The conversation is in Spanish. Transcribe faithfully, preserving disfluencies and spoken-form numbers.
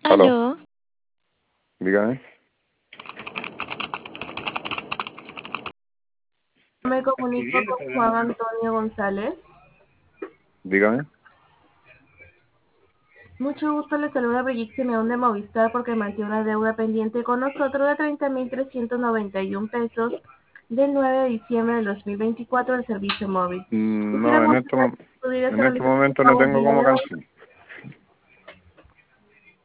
Aló, Aló, dígame, Me comunico con Juan Antonio González. dígame. Mucho gusto, le saluda Brigitte Simeón de Movistar porque mantiene una deuda pendiente con nosotros de treinta mil trescientos noventa y uno pesos del nueve de diciembre del dos mil veinticuatro del servicio móvil. Mm, No, en Quisiéramos este, saber mom- si pudiera en este realizar momento su no pago el tengo día cómo de hoy. cancelar.